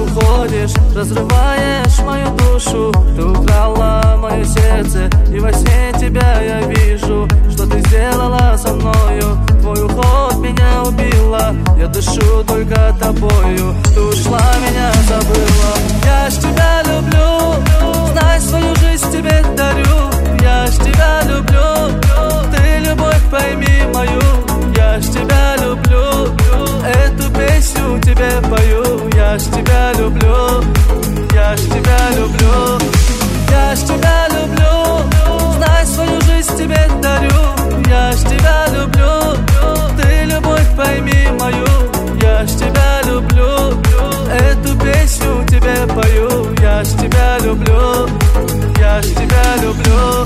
уходишь, разрываешь мою душу. Ты украла мое сердце, и во сне тебя я вижу. Что ты сделала со мною? Твой уход меня убила. Я дышу только тобою. Ты ушла, меня забыла. Я ж тебя люблю, знай, свою жизнь тебе дарю. Я ж тебя люблю, ты любовь пойми мою. Я ж тебя люблю, эту песню тебе пою. Я ж тебя люблю, я ж тебя люблю. Я ж тебя люблю, знай, свою жизнь тебе дарю. Я ж тебя люблю, ты любовь пойми мою. Я ж тебя люблю, эту песню тебе пою. Я ж тебя люблю, я ж тебя люблю.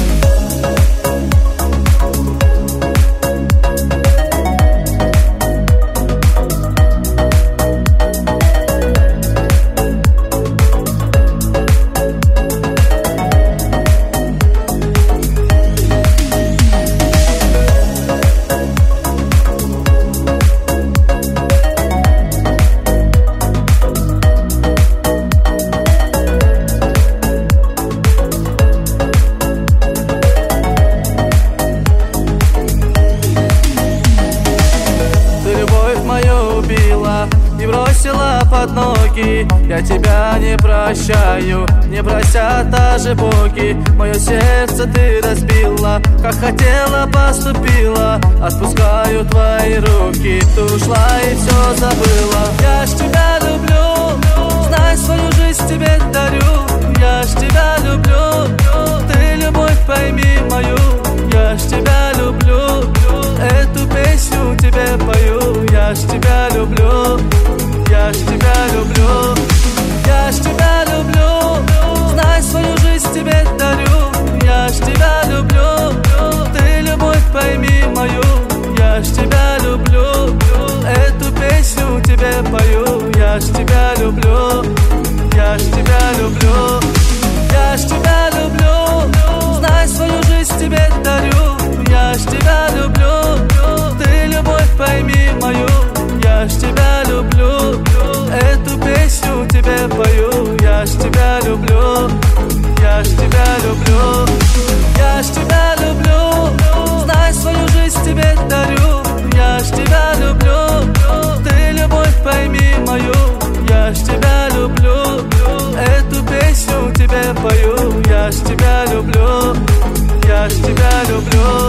И бросила под ноги. Я тебя не прощаю, не простят даже боги. Мое сердце ты разбила, как хотела поступила. Отпускаю твои руки, ты ушла и все забыла. Я ж тебя люблю, знай, свою жизнь тебе дарю. Я ж тебя люблю, ты любовь пойми мою. Я ж тебя люблю, эту песню тебе пою. Я ж тебя люблю, я ж тебя люблю. Я ж тебя люблю, знай, свою жизнь тебе дарю. Я ж тебя люблю, ты любовь пойми мою. Я ж тебя люблю, эту песню тебе пою. Я ж тебя люблю, я ж тебя люблю. Я ж тебя люблю, знай, свою жизнь тебе дарю. Я ж тебя люблю, ты любовь пойми мою. Я ж тебя люблю, эту песню тебе пою. Я ж тебя люблю, я ж тебя люблю. Я ж тебя люблю, знай, свою жизнь тебе дарю. Я ж тебя люблю, ты любовь пойми мою. Я ж тебя люблю, эту песню тебе пою. Я ж тебя люблю, я ж тебя люблю.